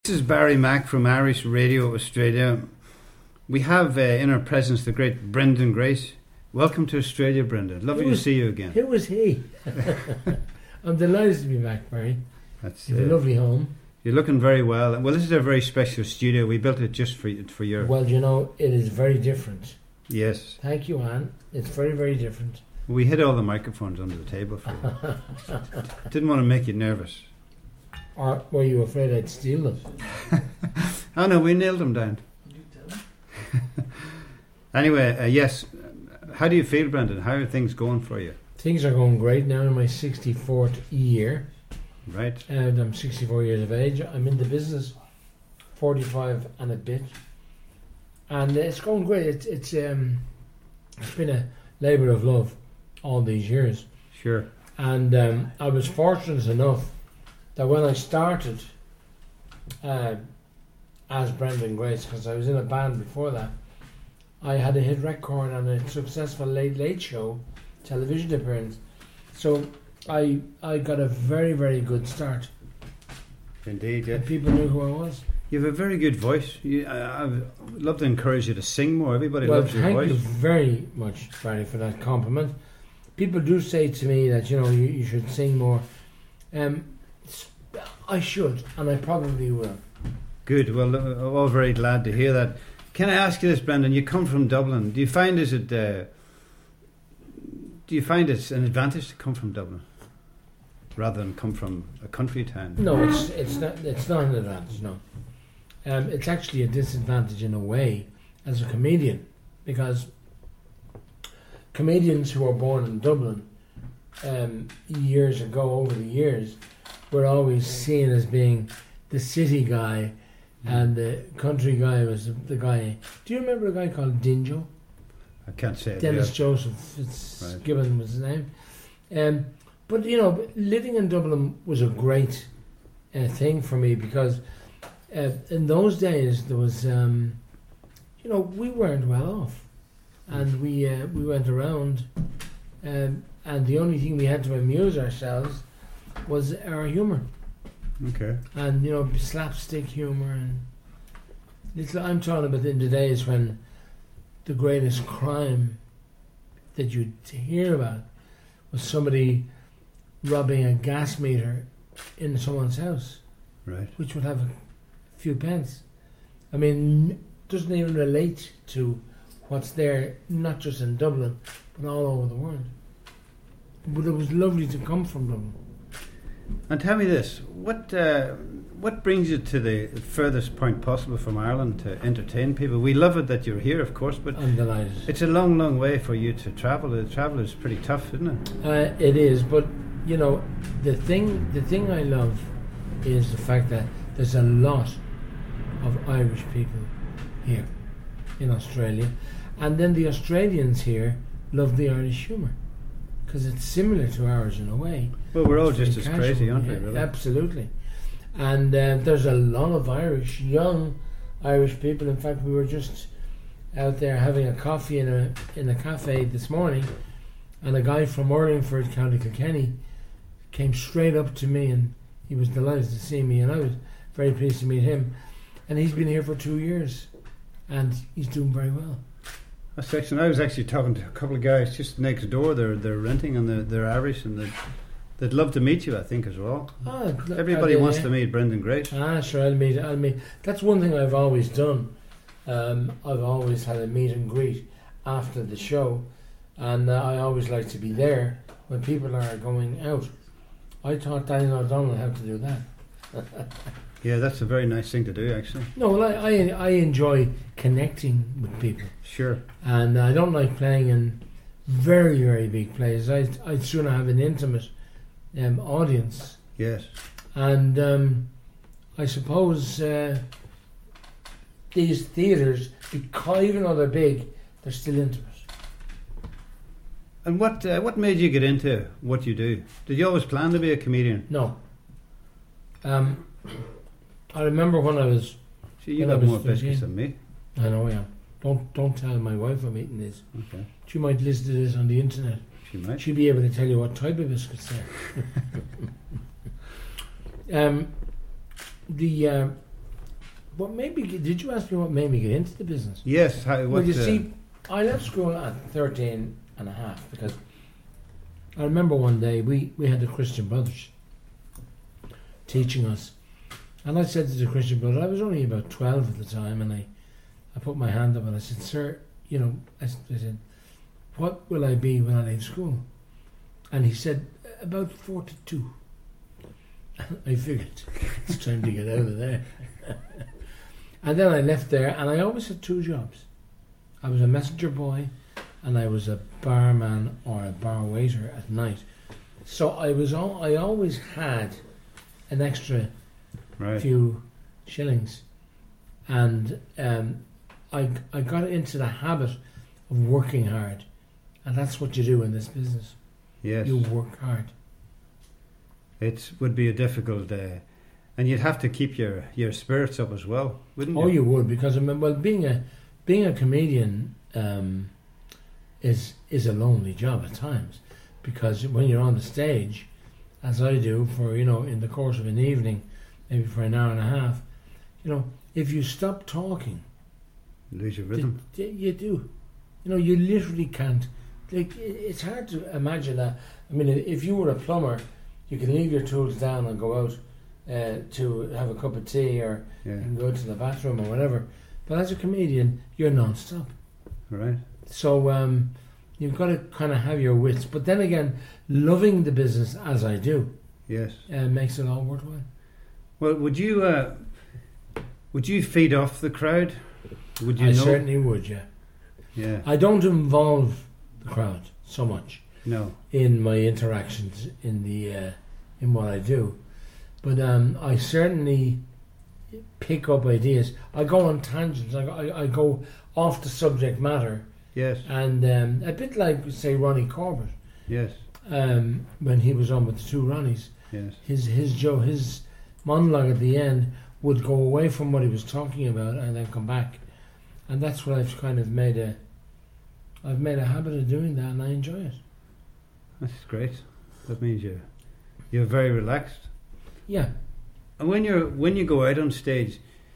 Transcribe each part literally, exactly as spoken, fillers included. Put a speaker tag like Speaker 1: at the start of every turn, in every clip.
Speaker 1: This is Barry Mack from Irish Radio Australia. We have uh, in our presence the great Brendan Grace. Welcome to Australia, Brendan. Lovely
Speaker 2: was,
Speaker 1: to see you again.
Speaker 2: Who was he? I'm delighted to be back, Barry.
Speaker 1: That's
Speaker 2: It's
Speaker 1: uh,
Speaker 2: a lovely home.
Speaker 1: You're looking very well. Well, this is a very special studio. We built it just for for your.
Speaker 2: Well, you know, it is very different.
Speaker 1: Yes.
Speaker 2: Thank you, Anne. It's very, very different.
Speaker 1: We hid all the microphones under the table for you. Didn't want to make you nervous.
Speaker 2: Or were you afraid I'd steal them?
Speaker 1: Oh no, we nailed them down. Anyway, uh, yes. How do you feel, Brendan? How are things going for you?
Speaker 2: Things are going great now in my sixty-fourth year.
Speaker 1: Right.
Speaker 2: And I'm sixty-four years of age. I'm in the business forty-five and a bit. And it's going great. It's, it's, um, it's been a labour of love all these years.
Speaker 1: Sure.
Speaker 2: And um, I was fortunate enough that when I started uh, as Brendan Grace, because I was in a band before that, I had a hit record and a successful Late Late Show television appearance. So I I got a very, very good start.
Speaker 1: Indeed, yeah.
Speaker 2: And people knew who I was.
Speaker 1: You have a very good voice. You, I, I would love to encourage you to sing more. Everybody
Speaker 2: Well,
Speaker 1: loves your
Speaker 2: thank
Speaker 1: voice.
Speaker 2: you very much, Barry, for that compliment. People do say to me that, you know, you, you should sing more. Um, I should, and I probably will.
Speaker 1: Good. Well, uh, all very glad to hear that. Can I ask you this, Brendan? You come from Dublin. Do you find is it? Uh, do you find it's an advantage to come from Dublin rather than come from a country town?
Speaker 2: No, it's it's not. It's not an advantage. No, um, it's actually a disadvantage in a way as a comedian, because comedians who are born in Dublin um, years ago, over the years, were always seen as being the city guy, and the country guy was the, the guy. Do you remember a guy called Dinjo?
Speaker 1: I can't say it.
Speaker 2: Dennis
Speaker 1: yeah.
Speaker 2: Joseph Fitzgibbon
Speaker 1: Right.
Speaker 2: was his name. Um, but you know, living in Dublin was a great uh, thing for me, because uh, in those days there was, um, you know, we weren't well off, and we uh, we went around, um, and the only thing we had to amuse ourselves was our humour.
Speaker 1: Okay.
Speaker 2: And you know, slapstick humour, and it's, I'm talking about in the days when the greatest crime that you'd hear about was somebody robbing a gas meter in someone's house,
Speaker 1: Right.
Speaker 2: which would have a few pence. I mean, doesn't even relate to what's there, not just in Dublin, but all over the world. But it was lovely to come from Dublin.
Speaker 1: And tell me this: what uh, what brings you to the furthest point possible from Ireland to entertain people? We love it that you're here, of course, but
Speaker 2: I'm delighted.
Speaker 1: it's a long, long way for you to travel. The travel is pretty tough, isn't it?
Speaker 2: Uh, it is, but you know, the thing the thing I love is the fact that there's a lot of Irish people here in Australia, and then the Australians here love the Irish humour, because it's similar to ours in a way.
Speaker 1: Well, we're all
Speaker 2: It's
Speaker 1: just
Speaker 2: very
Speaker 1: as
Speaker 2: casual,
Speaker 1: crazy, aren't we?
Speaker 2: yeah,
Speaker 1: Really?
Speaker 2: Absolutely. And uh, there's a lot of Irish, young Irish people. In fact, we were just out there having a coffee in a in a cafe this morning, and a guy from Urlingford, County Kilkenny, came straight up to me, and he was delighted to see me, and I was very pleased to meet him. And he's been here for two years, and he's doing very well.
Speaker 1: That's excellent. I was actually talking to a couple of guys just next door. They're they're renting and they're, they're Irish, and they'd, they'd love to meet you, I think, as well.
Speaker 2: Ah,
Speaker 1: Everybody
Speaker 2: are they,
Speaker 1: wants
Speaker 2: yeah?
Speaker 1: to meet Brendan Grace.
Speaker 2: Ah, sure, I'll meet, I'll meet. That's one thing I've always done. Um, I've always had a meet and greet after the show, and uh, I always like to be there when people are going out. I taught Daniel O'Donnell how to do that.
Speaker 1: Yeah, that's a very nice thing to do, actually.
Speaker 2: No, well, I, I, I enjoy connecting with people,
Speaker 1: Sure.
Speaker 2: and I don't like playing in very, very big places. I, I'd sooner have an intimate um, audience.
Speaker 1: Yes.
Speaker 2: And um, I suppose uh, these theatres, because even though they're big, they're still intimate.
Speaker 1: And what uh, what made you get into what you do? Did you always plan to be a comedian?
Speaker 2: No. Um, I remember when I was...
Speaker 1: See, you
Speaker 2: When I
Speaker 1: got
Speaker 2: was
Speaker 1: more biscuits
Speaker 2: fifteen.
Speaker 1: than me.
Speaker 2: I know I am. Don't, don't tell my wife I'm eating this.
Speaker 1: Okay.
Speaker 2: She might listen to this on the internet.
Speaker 1: She might.
Speaker 2: She'll be able to tell you what type of biscuits they're. um, the... Uh, what made me get, did you ask me what made me get into the business?
Speaker 1: Yes. How, what,
Speaker 2: Well, you
Speaker 1: uh,
Speaker 2: see, I left school at thirteen and a half because I remember one day we, we had the Christian Brothers teaching us. And I said to the Christian Brothers, I was only about twelve at the time, and I, I put my hand up and I said, sir, you know, I, s- I said, what will I be when I leave school? And he said, about forty-two. I figured, it's time to get out of there. And then I left there, and I always had two jobs. I was a messenger boy, and I was a barman or a bar waiter at night. So I was all, I always had an extra
Speaker 1: right.
Speaker 2: few shillings, and um, I I got into the habit of working hard, and that's what you do in this business.
Speaker 1: Yes.
Speaker 2: You work hard.
Speaker 1: It would be a difficult, uh, and you'd have to keep your, your spirits up as well, wouldn't you?
Speaker 2: Oh, you would, because I mean, well, being a being a comedian um, is is a lonely job at times, because when you're on the stage, as I do for you know in the course of an evening, maybe for an hour and a half, you know, if you stop talking,
Speaker 1: Lose your rhythm.
Speaker 2: d- d- you do, you know, you literally can't. Like, i- it's hard to imagine that. I mean, if you were a plumber, you can leave your tools down and go out uh, to have a cup of tea, or
Speaker 1: Yeah.
Speaker 2: you can go to the bathroom or whatever. But as a comedian, you're non-stop.
Speaker 1: Right.
Speaker 2: So um, you've got to kind of have your wits. But then again, loving the business as I do
Speaker 1: Yes.
Speaker 2: uh, makes it all worthwhile.
Speaker 1: Well, would you uh, would you feed off the crowd? Would you
Speaker 2: I
Speaker 1: know?
Speaker 2: certainly would, yeah.
Speaker 1: Yeah.
Speaker 2: I don't involve the crowd so much
Speaker 1: No.
Speaker 2: in my interactions in the uh, in what I do, but um, I certainly pick up ideas. I go on tangents. I, I, I go off the subject matter,
Speaker 1: Yes.
Speaker 2: and um, a bit like say Ronnie Corbett
Speaker 1: Yes.
Speaker 2: um, when he was on with the two Ronnies.
Speaker 1: Yes.
Speaker 2: His his Joe his monologue at the end would go away from what he was talking about and then come back, and that's what I've kind of made a I've made a habit of doing that, and I enjoy it.
Speaker 1: That's great. That means you're you're very relaxed.
Speaker 2: Yeah.
Speaker 1: And when you're when you go out on stage,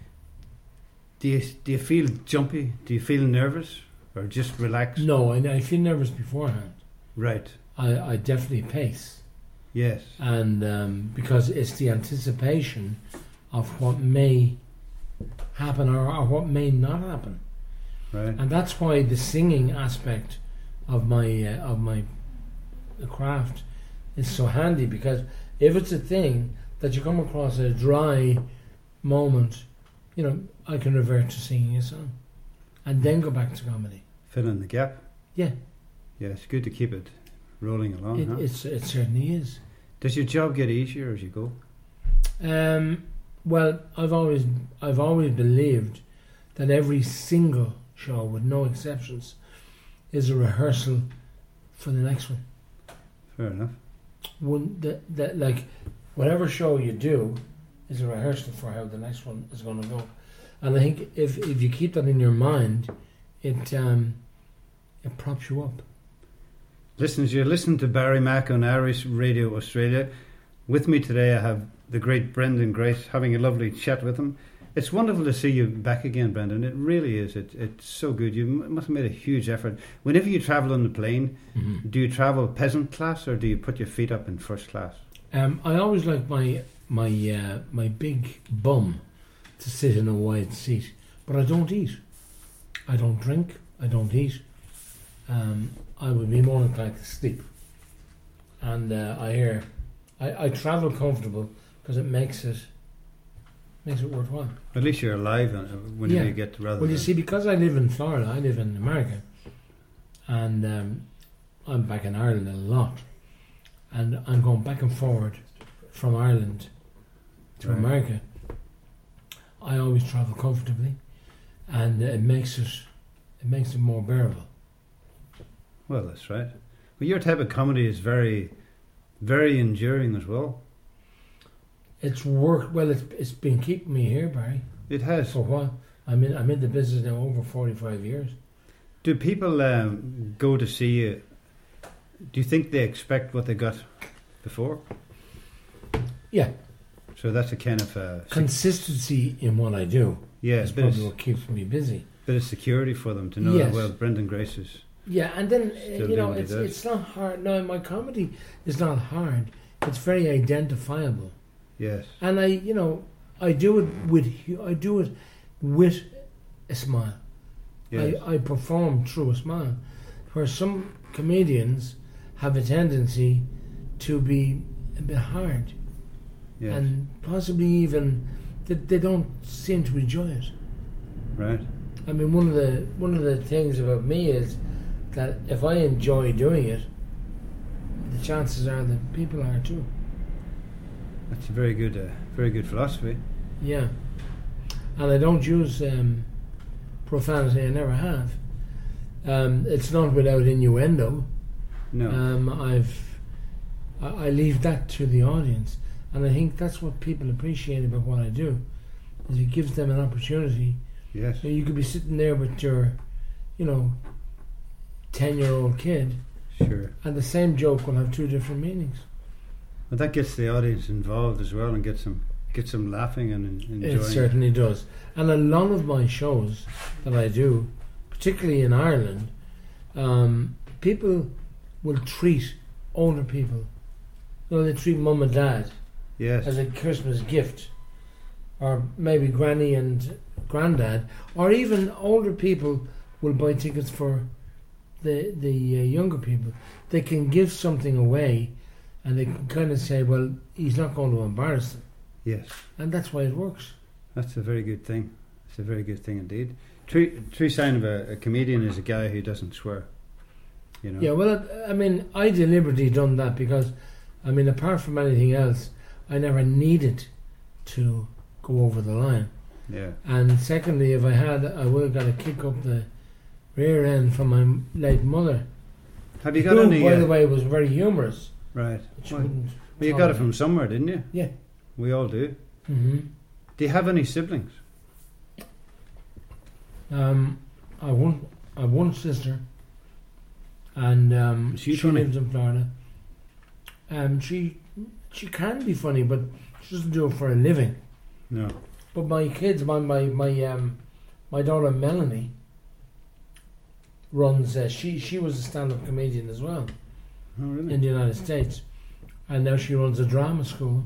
Speaker 1: do you do you feel jumpy? Do you feel nervous, or just relaxed?
Speaker 2: No, I, I feel nervous beforehand.
Speaker 1: Right.
Speaker 2: I, I definitely pace,
Speaker 1: Yes.
Speaker 2: and um, because it's the anticipation of what may happen or, or what may not happen,
Speaker 1: Right.
Speaker 2: and that's why the singing aspect of my uh, of my craft is so handy. Because if it's a thing that you come across a dry moment, you know, I can revert to singing a song, and then go back to comedy.
Speaker 1: Fill in the gap.
Speaker 2: Yeah,
Speaker 1: Yeah, it's good to keep it rolling along.
Speaker 2: it,
Speaker 1: huh?
Speaker 2: it's it certainly is.
Speaker 1: Does your job get easier as you go?
Speaker 2: Um, well, I've always I've always believed that every single show, with no exceptions, is a rehearsal for the next one.
Speaker 1: Fair enough.
Speaker 2: One that, that like whatever show you do is a rehearsal for how the next one is going to go. And I think if if you keep that in your mind, it um, it props you up.
Speaker 1: Listeners, you're listening to Barry Mack on Irish Radio Australia. With me today I have the great Brendan Grace, having a lovely chat with him. It's wonderful to see you back again, Brendan. It really is. It, it's so good. You m- must have made a huge effort. Whenever you travel on the plane,
Speaker 2: Mm-hmm.
Speaker 1: do you travel peasant class or do you put your feet up in first class?
Speaker 2: Um, I always like my my uh, my big bum to sit in a wide seat, but I don't eat. I don't drink. I don't eat. Um, I would be more inclined to sleep. And uh, I hear I, I travel comfortable because it makes it makes it worthwhile.
Speaker 1: At least you're alive uh, when
Speaker 2: Yeah.
Speaker 1: you get rather
Speaker 2: Well, you
Speaker 1: than-
Speaker 2: see, because I live in Florida, I live in America, and um, I'm back in Ireland a lot, and I'm going back and forward from Ireland to
Speaker 1: Right.
Speaker 2: America. I always travel comfortably, and it makes it it makes it more bearable.
Speaker 1: Well, that's right. Well, your type of comedy is very, very enduring as well.
Speaker 2: It's worked well. It's it's been keeping me here, Barry,
Speaker 1: It has.
Speaker 2: for a while. I'm in I'm in the business now over forty-five years.
Speaker 1: Do people um, go to see you? Do you think they expect what they got before?
Speaker 2: Yeah,
Speaker 1: So that's a kind of uh,
Speaker 2: consistency in what I do.
Speaker 1: yeah,
Speaker 2: Is
Speaker 1: a bit
Speaker 2: probably
Speaker 1: of,
Speaker 2: what keeps me busy.
Speaker 1: bit of security for them to know
Speaker 2: Yes.
Speaker 1: that, well, Brendan Grace is.
Speaker 2: Yeah, and then uh,
Speaker 1: Still
Speaker 2: you know
Speaker 1: doing what he
Speaker 2: it's
Speaker 1: does.
Speaker 2: it's not hard. No, my comedy is not hard. It's very identifiable,
Speaker 1: Yes.
Speaker 2: and I you know I do it with hu- I do it with a smile.
Speaker 1: Yes.
Speaker 2: I, I perform through a smile, where some comedians have a tendency to be a bit hard
Speaker 1: yes.
Speaker 2: and possibly even that they don't seem to enjoy it.
Speaker 1: Right.
Speaker 2: I mean, one of the one of the things about me is that if I enjoy doing it, the chances are that people are too.
Speaker 1: That's a very good, uh, very good philosophy.
Speaker 2: Yeah, and I don't use um, profanity. I never have. Um, it's not without innuendo.
Speaker 1: No.
Speaker 2: Um, I've I, I leave that to the audience, and I think that's what people appreciate about what I do. Is it gives them an opportunity.
Speaker 1: yes.
Speaker 2: So you could be sitting there with your, you know, ten-year-old kid,
Speaker 1: Sure.
Speaker 2: and the same joke will have two different meanings.
Speaker 1: But that gets the audience involved as well and gets them gets them laughing and en- enjoying.
Speaker 2: It certainly does. And a lot of my shows that I do, particularly in Ireland, um, people will treat older people. You know, they treat mum and dad
Speaker 1: Yes.
Speaker 2: as a Christmas gift, or maybe granny and granddad, or even older people will buy tickets for the the uh, younger people. They can give something away, and they can kind of say, "Well, he's not going to embarrass them,"
Speaker 1: Yes.
Speaker 2: and that's why it works.
Speaker 1: That's a very good thing. It's a very good thing indeed. True, true sign of a, a comedian is a guy who doesn't swear. You know.
Speaker 2: Yeah, well, I mean, I deliberately done that because, I mean, apart from anything else, I never needed to go over the line.
Speaker 1: Yeah.
Speaker 2: And secondly, if I had, I would have got a kick up the rear end from my late mother.
Speaker 1: Have you got
Speaker 2: Who,
Speaker 1: any?
Speaker 2: by
Speaker 1: uh,
Speaker 2: the way, was very humorous.
Speaker 1: right.
Speaker 2: Which
Speaker 1: Well,
Speaker 2: wouldn't
Speaker 1: well, you got it from somewhere, didn't you?
Speaker 2: Yeah.
Speaker 1: We all do.
Speaker 2: hmm
Speaker 1: Do you have any siblings?
Speaker 2: Um, I one, I have one sister, and um,
Speaker 1: Is she
Speaker 2: she
Speaker 1: funny?
Speaker 2: lives in Florida. Um, she she can be funny, but she doesn't do it for a living.
Speaker 1: No.
Speaker 2: But my kids, my my my um, my daughter Melanie runs. Uh, she she was a stand-up comedian as well
Speaker 1: Oh, really?
Speaker 2: in the United States, and now she runs a drama school.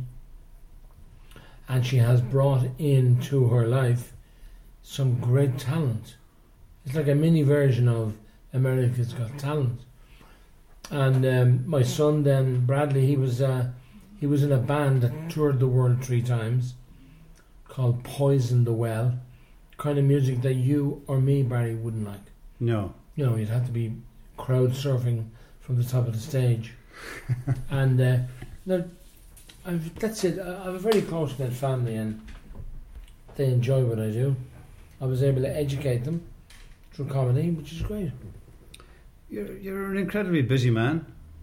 Speaker 2: And she has brought into her life some great talent. It's like a mini version of America's Got Talent. And um, my son then, Bradley, he was uh, he was in a band that toured the world three times called Poison the Well. Kind of music that you or me, Barry, wouldn't like.
Speaker 1: No.
Speaker 2: You know, you'd have to be crowd surfing from the top of the stage. and uh, no, I've, that's it. I have a very close-knit family, and they enjoy what I do. I was able to educate them through comedy, which is great.
Speaker 1: You're you're an incredibly busy man.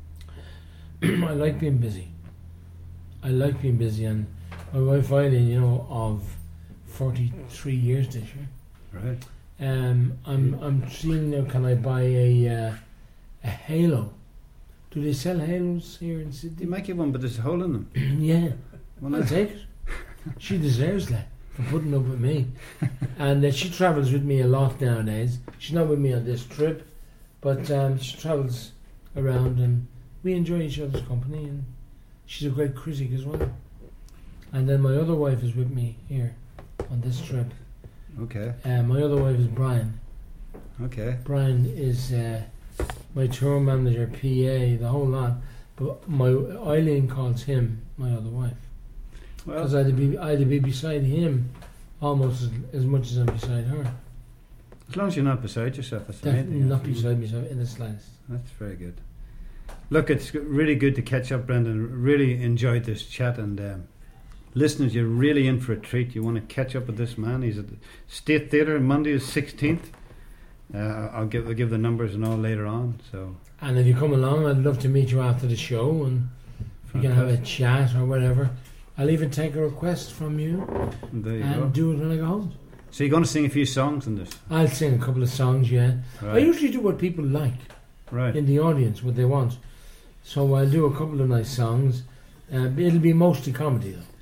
Speaker 2: I like being busy. I like being busy, and my wife Eileen, you know, of forty-three years this year.
Speaker 1: Right.
Speaker 2: Um, I'm I'm seeing now. Can I buy a uh, a halo? Do they sell halos here in
Speaker 1: You
Speaker 2: Sydney?
Speaker 1: might get one, but there's a hole in them.
Speaker 2: Yeah.
Speaker 1: Well,
Speaker 2: I'll
Speaker 1: I-
Speaker 2: take it. She deserves that for putting up with me. And uh, she travels with me a lot nowadays. She's not with me on this trip, but um, she travels around, and we enjoy each other's company, and she's a great critic as well. And then my other wife is with me here on this trip.
Speaker 1: Okay.
Speaker 2: Uh, my other wife is Brian.
Speaker 1: Okay.
Speaker 2: Brian is uh, my tour manager, P A, the whole lot. But my Eileen calls him my other wife. Because
Speaker 1: Well,
Speaker 2: I'd be I'd be beside him almost as, as much as I'm beside her.
Speaker 1: as long as you're not beside yourself, that's the main
Speaker 2: Definitely
Speaker 1: thing.
Speaker 2: not beside me so in the slightest.
Speaker 1: That's very good. Look, it's g- really good to catch up, Brendan. Really enjoyed this chat, and um, listeners, you're really in for a treat. You want to catch up with this man. He's at the State Theatre Monday the sixteenth. Uh, I'll give I'll give the numbers and all later on. So
Speaker 2: And if you come along, I'd love to meet you after the show, and we can have a chat or whatever. I'll even take a request from you
Speaker 1: And there you
Speaker 2: and
Speaker 1: go.
Speaker 2: do it when I go home.
Speaker 1: So you're going to sing a few songs in this,
Speaker 2: I'll sing a couple of songs, yeah. I
Speaker 1: right?
Speaker 2: usually do what people like
Speaker 1: Right.
Speaker 2: in the audience, what they want. So I'll do a couple of nice songs. Uh, it'll be mostly comedy, though.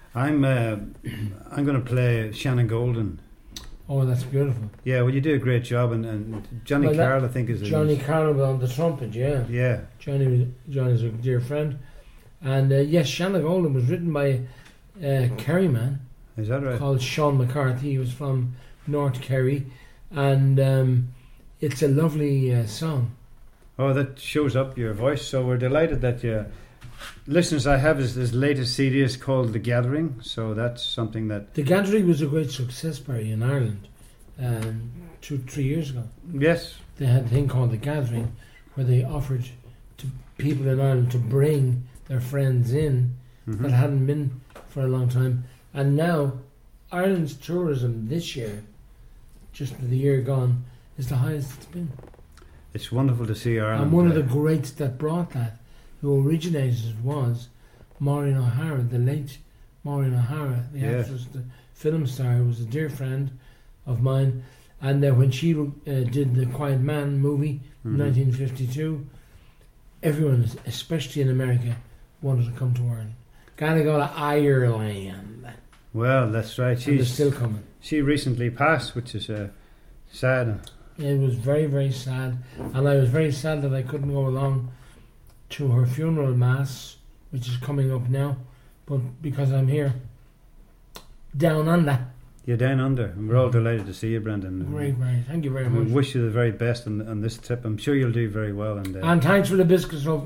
Speaker 1: I'm uh, I'm going to play Shannon Golden.
Speaker 2: Oh, that's beautiful.
Speaker 1: Yeah, well, you do a great job, and, and Johnny
Speaker 2: Well, that-
Speaker 1: Carroll, I think, is
Speaker 2: Johnny Carroll on the trumpet, yeah.
Speaker 1: Yeah,
Speaker 2: Johnny Johnny's a dear friend. And uh, yes, Shannon Golden was written by a Kerry man
Speaker 1: is that right?
Speaker 2: called Sean McCarthy. He was from North Kerry. And um, it's a lovely uh, song.
Speaker 1: Oh, that shows up your voice. So we're delighted that you, listeners. I have his, his latest C D is called The Gathering. So that's something that
Speaker 2: The Gathering was a great success, Barry, in Ireland um, two, three years ago.
Speaker 1: yes,
Speaker 2: They had a thing called The Gathering where they offered to people in Ireland to bring their friends in
Speaker 1: mhm.
Speaker 2: that hadn't been for a long time. And now Ireland's tourism this year, just the year gone, is the highest it's been.
Speaker 1: it's wonderful to see Ireland.
Speaker 2: And one of
Speaker 1: uh,
Speaker 2: the greats that brought that, who originated it, was Maureen O'Hara, the late Maureen O'Hara, the
Speaker 1: Yeah.
Speaker 2: actress, the film star, who was a dear friend of mine. And uh, when she uh, did the Quiet Man movie in
Speaker 1: mhm.
Speaker 2: nineteen fifty-two, everyone, especially in America, wanted to come to Ireland. Gotta go to Ireland.
Speaker 1: Well, that's right.
Speaker 2: And they're
Speaker 1: She's
Speaker 2: still coming.
Speaker 1: she recently passed, which is uh, sad.
Speaker 2: It was very, very sad. And I was very sad that I couldn't go along to her funeral mass, which is coming up now. But because I'm here, down under.
Speaker 1: You're down under, and we're all delighted to see you, Brendan.
Speaker 2: Great, great. Thank you very
Speaker 1: We
Speaker 2: much.
Speaker 1: wish you the very best on, on this trip. I'm sure you'll do very well. And uh,
Speaker 2: And thanks for the biscuits, Rob.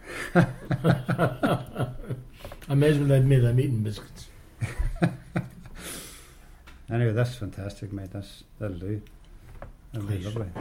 Speaker 2: I may as well admit I'm eating biscuits.
Speaker 1: anyway, that's fantastic, mate. That's that'll do. That'll be
Speaker 2: Great.
Speaker 1: lovely.